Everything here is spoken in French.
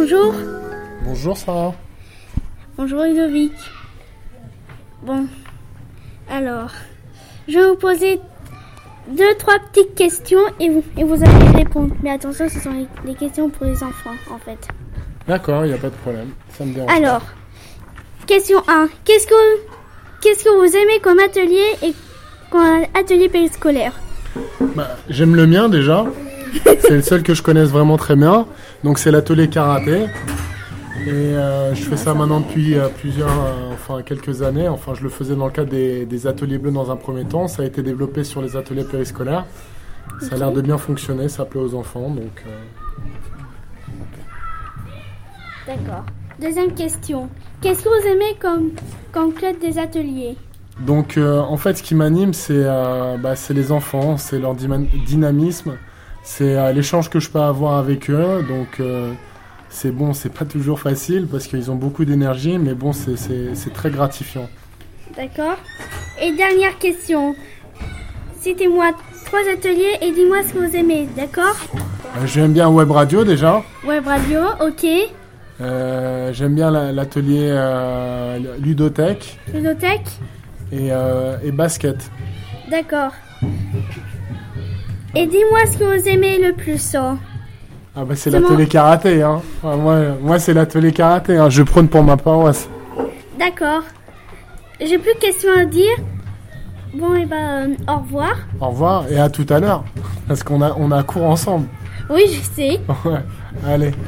Bonjour. Bonjour Sarah. Bonjour Ludovic. Bon, alors, je vais vous poser 2-3 petites questions et vous allez répondre. Mais attention, ce sont les questions pour les enfants en fait. D'accord, il n'y a pas de problème. Ça me dérange Alors, question 1. Qu'est-ce que vous aimez comme atelier et comme atelier périscolaire? J'aime le mien déjà. C'est le seul que je connaisse vraiment très bien. Donc c'est l'atelier karaté. Et je fais ça maintenant depuis quelques années. Enfin, je le faisais dans le cadre des ateliers bleus dans un premier temps. Ça a été développé sur les ateliers périscolaires. Ça a l'air de bien fonctionner, ça plaît aux enfants. Donc, D'accord. Deuxième question. Qu'est-ce que vous aimez comme club des ateliers? Donc en fait, ce qui m'anime, c'est les enfants, c'est leur dynamisme, c'est l'échange que je peux avoir avec eux. Donc c'est pas toujours facile parce qu'ils ont beaucoup d'énergie, mais bon, c'est très gratifiant. D'accord. Et dernière question. Citez-moi 3 ateliers et dis-moi ce que vous aimez, d'accord? J'aime bien Web Radio déjà. Web radio, ok. J'aime bien l'atelier ludothèque. Ludothèque. Et basket. D'accord. Et dis-moi ce que vous aimez le plus. C'est l'atelier karaté. Hein. Moi, c'est l'atelier karaté. Hein. Je prône pour ma paroisse. D'accord. J'ai plus de questions à dire. Bon, et au revoir. Au revoir et à tout à l'heure. Parce qu'on a cours ensemble. Oui, je sais. Ouais. Allez.